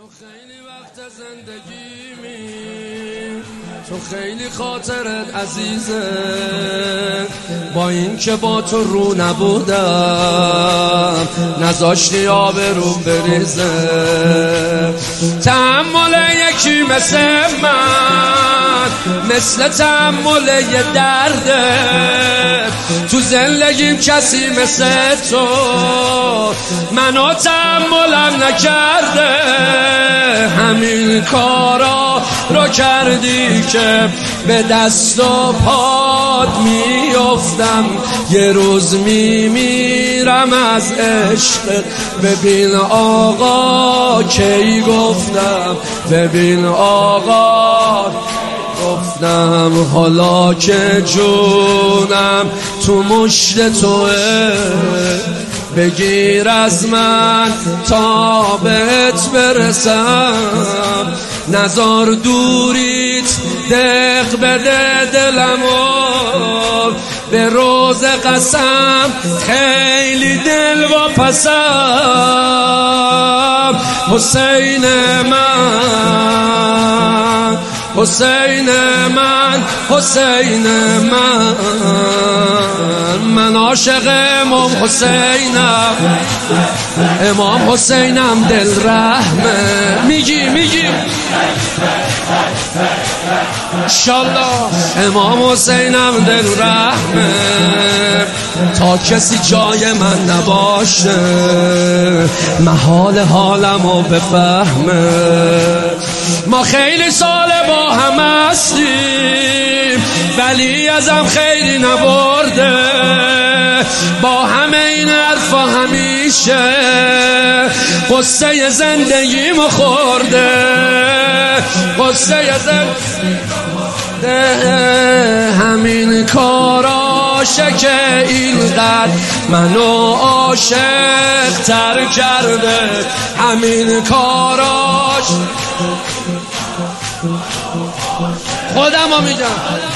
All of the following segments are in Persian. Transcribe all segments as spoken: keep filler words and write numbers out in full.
تو خیلی وقت زندگیمی، تو خیلی خاطرت عزیزه، با این که با تو رو نبودم نذاشتی آب رو بریزه. تحمل یکی مثل من، مثل تحمل یه درده، تو زندگیم کسی مثل تو منو تحملم نکرده. همین کارا رو کردی که به دست و پات میافتم، یه روز میمیرم از عشق. ببین آقا کی گفتم، ببین آقا گفتم، حالا که جونم تو مشت توه، بگیر از من تا بهت برسم. نزار دوریت دق بده دلمو، به روز قسم خیلی دل و پسم. حسین من، حسین من، حسین من، من عاشق امام حسینم، امام حسینم دل رحمه. میگی میگی انشالله امام حسینم دل رحمه، تا کسی جای من نباشه محال حالمو بفهمه. ما خیلی سال با هم هستیم ولی ازم خیلی نبرده، با همه این حرفا همیشه قصه زندگیمو خورده، قصه زندگیمو همین کاراشه که اینقدر منو عاشق تر کرده. همین کاراش خودم رو میگم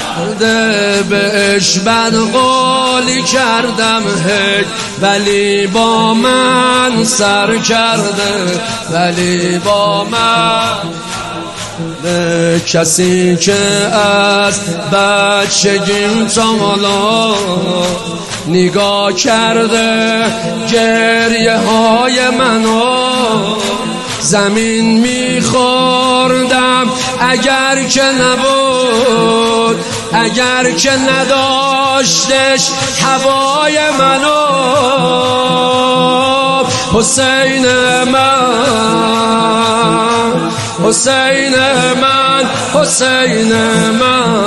بهش بد قولی کردم هی، ولی با من سر کرده، ولی با من کسی که از بچگیم تا حالا نگاه کرده گریه های منو، زمین میخوردم اگر که نبود، اگر که نداشتش هوای منو. حسین من، حسین من، حسین من،